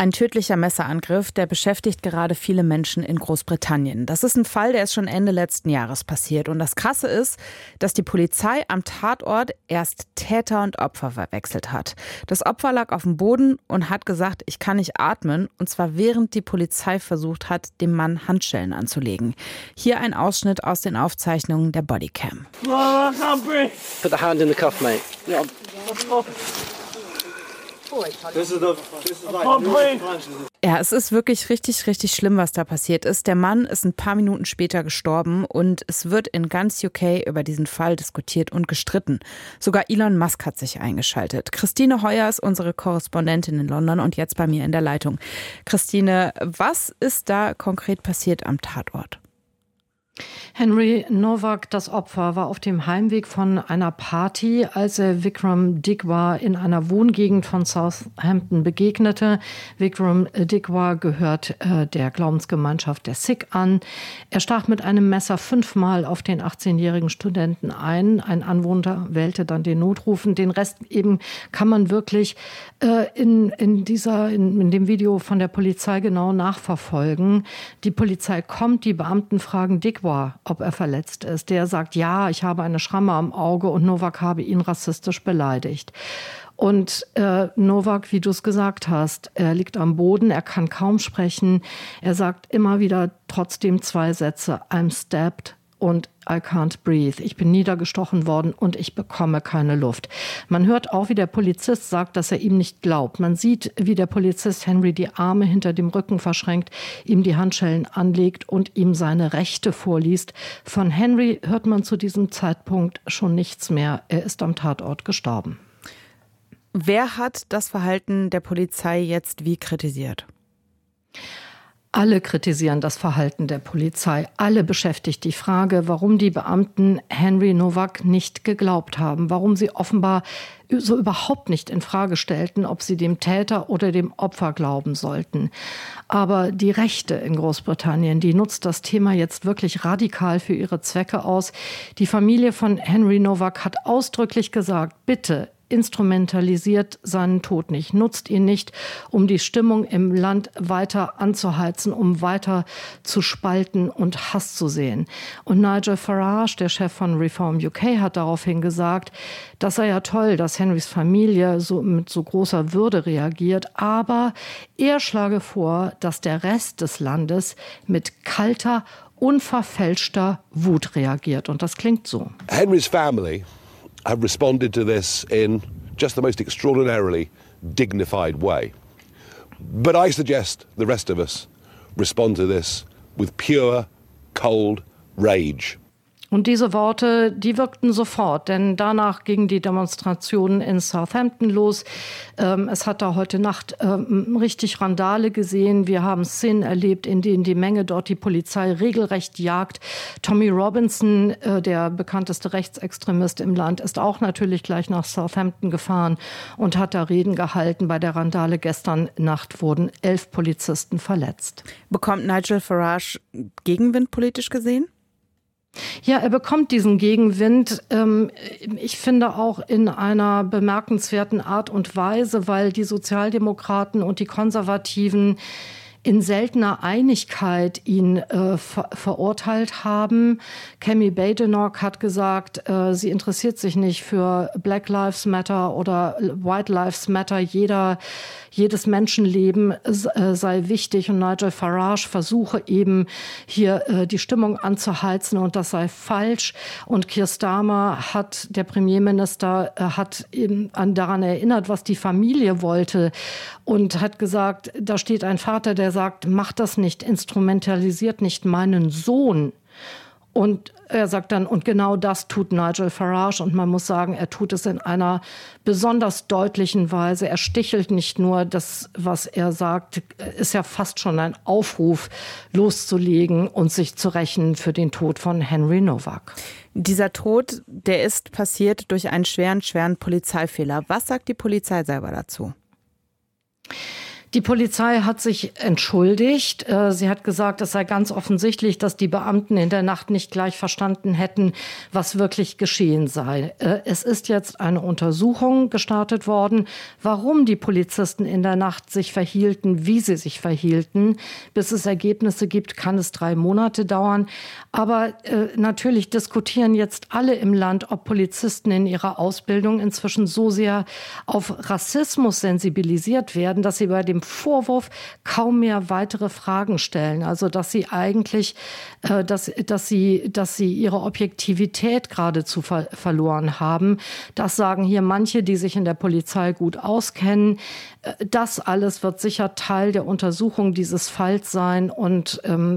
Ein tödlicher Messerangriff, der beschäftigt gerade viele Menschen in Großbritannien. Das ist ein Fall, der ist schon Ende letzten Jahres passiert. Und das Krasse ist, dass die Polizei am Tatort erst Täter und Opfer verwechselt hat. Das Opfer lag auf dem Boden und hat gesagt, ich kann nicht atmen. Und zwar während die Polizei versucht hat, dem Mann Handschellen anzulegen. Hier ein Ausschnitt aus den Aufzeichnungen der Bodycam. Put the hand in the cuff, mate. Yeah. Ja, es ist wirklich richtig, richtig schlimm, was da passiert ist. Der Mann ist ein paar Minuten später gestorben und es wird in ganz UK über diesen Fall diskutiert und gestritten. Sogar Elon Musk hat sich eingeschaltet. Christine Heuer ist unsere Korrespondentin in London und jetzt bei mir in der Leitung. Christine, was ist da konkret passiert am Tatort? Henry Nowak, das Opfer, war auf dem Heimweg von einer Party, als er Vikram Digwa in einer Wohngegend von Southampton begegnete. Vikram Digwa gehört der Glaubensgemeinschaft der Sikh an. Er stach mit einem Messer 5-mal auf den 18-jährigen Studenten ein. Ein Anwohner wählte dann den Notruf. Den Rest eben kann man wirklich in dem Video von der Polizei genau nachverfolgen. Die Polizei kommt, die Beamten fragen Digwa, ob er verletzt ist. Der sagt, ja, ich habe eine Schramme am Auge und Nowak habe ihn rassistisch beleidigt. Und Nowak, wie du es gesagt hast, er liegt am Boden, er kann kaum sprechen. Er sagt immer wieder trotzdem 2 Sätze, I'm stabbed und I can't breathe. Ich bin niedergestochen worden und ich bekomme keine Luft. Man hört auch, wie der Polizist sagt, dass er ihm nicht glaubt. Man sieht, wie der Polizist Henry die Arme hinter dem Rücken verschränkt, ihm die Handschellen anlegt und ihm seine Rechte vorliest. Von Henry hört man zu diesem Zeitpunkt schon nichts mehr. Er ist am Tatort gestorben. Wer hat das Verhalten der Polizei jetzt wie kritisiert? Alle kritisieren das Verhalten der Polizei. Alle beschäftigt die Frage, warum die Beamten Henry Nowak nicht geglaubt haben. Warum sie offenbar so überhaupt nicht in Frage stellten, ob sie dem Täter oder dem Opfer glauben sollten. Aber die Rechte in Großbritannien, die nutzt das Thema jetzt wirklich radikal für ihre Zwecke aus. Die Familie von Henry Nowak hat ausdrücklich gesagt, bitte, instrumentalisiert seinen Tod nicht, nutzt ihn nicht, um die Stimmung im Land weiter anzuheizen, um weiter zu spalten und Hass zu sehen. Und Nigel Farage, der Chef von Reform UK, hat daraufhin gesagt, das sei ja toll, dass Henrys Familie mit so großer Würde reagiert, aber er schlage vor, dass der Rest des Landes mit kalter, unverfälschter Wut reagiert. Und das klingt so. Henry's family have responded to this in just the most extraordinarily dignified way. But I suggest the rest of us respond to this with pure, cold rage. Und diese Worte, die wirkten sofort, denn danach gingen die Demonstrationen in Southampton los. Es hat da heute Nacht richtig Randale gesehen. Wir haben Szenen erlebt, in denen die Menge dort die Polizei regelrecht jagt. Tommy Robinson, der bekannteste Rechtsextremist im Land, ist auch natürlich gleich nach Southampton gefahren und hat da Reden gehalten. Bei der Randale gestern Nacht wurden 11 Polizisten verletzt. Bekommt Nigel Farage Gegenwind politisch gesehen? Ja, er bekommt diesen Gegenwind, ich finde auch in einer bemerkenswerten Art und Weise, weil die Sozialdemokraten und die Konservativen in seltener Einigkeit ihn verurteilt haben. Kemi Badenoch hat gesagt, sie interessiert sich nicht für Black Lives Matter oder White Lives Matter. Jedes Menschenleben sei wichtig. Und Nigel Farage versuche eben hier die Stimmung anzuheizen und das sei falsch. Und Keir Starmer der Premierminister, hat eben daran erinnert, was die Familie wollte und hat gesagt, da steht ein Vater, der sagt, macht das nicht, instrumentalisiert nicht meinen Sohn. Und er sagt dann, und genau das tut Nigel Farage. Und man muss sagen, er tut es in einer besonders deutlichen Weise. Er stichelt nicht nur. Das, was er sagt, ist ja fast schon ein Aufruf, loszulegen und sich zu rächen für den Tod von Henry Nowak. Dieser Tod, der ist passiert durch einen schweren Polizeifehler. Was sagt die Polizei selber dazu? Die Polizei hat sich entschuldigt. Sie hat gesagt, es sei ganz offensichtlich, dass die Beamten in der Nacht nicht gleich verstanden hätten, was wirklich geschehen sei. Es ist jetzt eine Untersuchung gestartet worden, warum die Polizisten in der Nacht sich verhielten, wie sie sich verhielten. Bis es Ergebnisse gibt, kann es 3 Monate dauern. Aber natürlich diskutieren jetzt alle im Land, ob Polizisten in ihrer Ausbildung inzwischen so sehr auf Rassismus sensibilisiert werden, dass sie bei dem Vorwurf kaum mehr weitere Fragen stellen. Also dass sie eigentlich, dass sie ihre Objektivität geradezu verloren haben. Das sagen hier manche, die sich in der Polizei gut auskennen. Das alles wird sicher Teil der Untersuchung dieses Falls sein. Und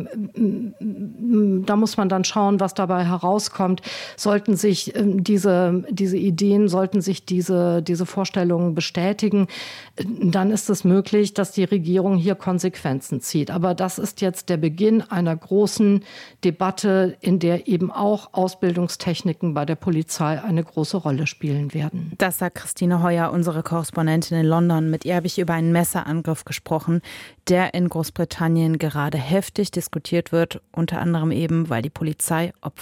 da muss man dann schauen, was dabei herauskommt. Sollten sich diese Ideen, sollten sich diese Vorstellungen bestätigen, dann ist es möglich, dass die Regierung hier Konsequenzen zieht. Aber das ist jetzt der Beginn einer großen Debatte, in der eben auch Ausbildungstechniken bei der Polizei eine große Rolle spielen werden. Das sagt Christine Heuer, unsere Korrespondentin in London. Mit ihr habe ich über einen Messerangriff gesprochen, der in Großbritannien gerade heftig diskutiert wird, unter anderem eben, weil die Polizei Opfer